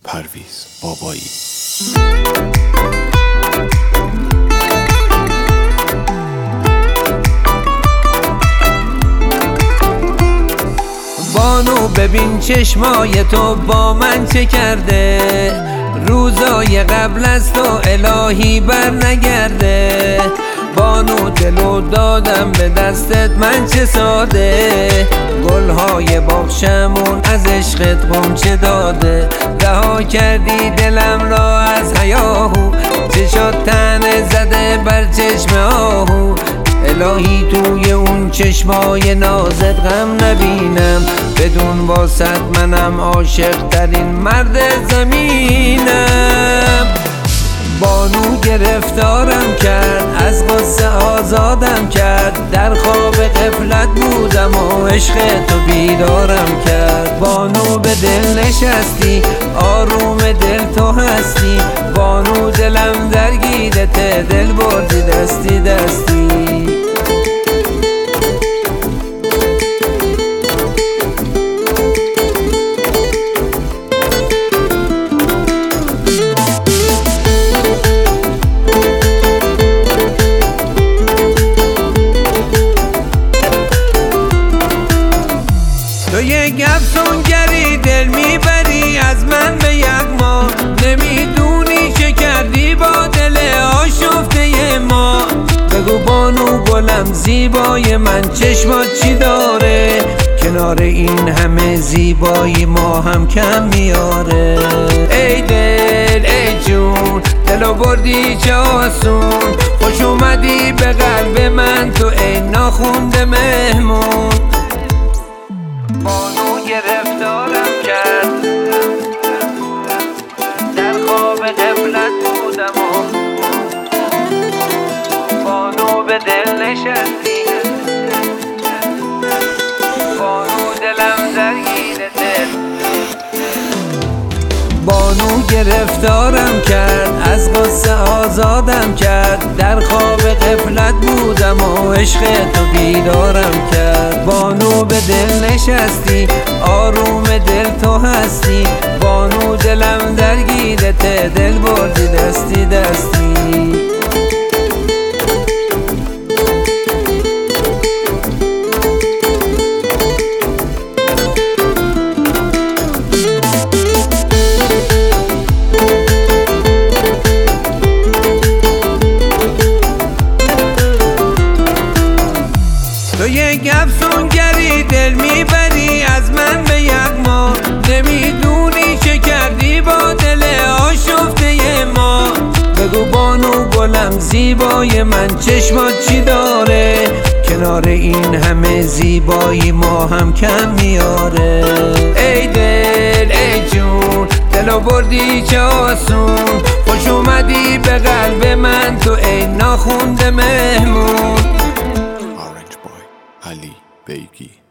پرویز بابایی. بانو ببین چشمای تو با من چه کرده، روزای قبل از تو الهی بر نگرده. بانو دلو دادم به دستت من چه ساده، گلهای باغچمون از عشقت غنچه داده. رها کردی دلم را از هیاهو، چشات تنه زده بر چشم آهو. الهی توی اون چشمای نازت غم نبینم، بدون واسط منم عاشق ترین مرد زمینم. بانو گرفتارم کرد، از غصه آزادم کرد، در خواب غفلت بودم و عشق تو بیدارم کرد. بانو به دل نشستی، آروم دل تو هستی، بانو دلم درگیرته، دل بردی دستی دستی. تو یک افسونگری دل میبری از من به یغما، نمیدونی چه کردی با دل آشفته ما. بگو بانو گلم زیبای من چشمات چی داره، کنار این همه زیبایی ما هم کم میاره. ای دل ای جون دلو بردی چه آسون، خوش اومدی به قلب من تو ای ناخونده مهمون. بانو گرفتارم کرد، در خواب غفلت بودم و بانو به دل نشستی، بانو دلم درگیر دل. بانو گرفتارم کرد، از غصه آزادم کرد، در خواب غفلت بودم و عشق تو بیدارم کرد. بانو به دل نشستی، آروم دل تو هستی، بانو دلم درگیرته، دل بردی دستی دستی. تو یک افسونگری دل میبری از من به یغما، نمیدونی چه کردی با دل آشفته ما. بگو بانو گلم زیبای من چشمات چی داره، کنار این همه زیبایی ما هم کم میاره. ای دل ای جون دلو بردی چه آسون، خوش اومدی به قلب من تو ای ناخونده مهمون. علی بیگی.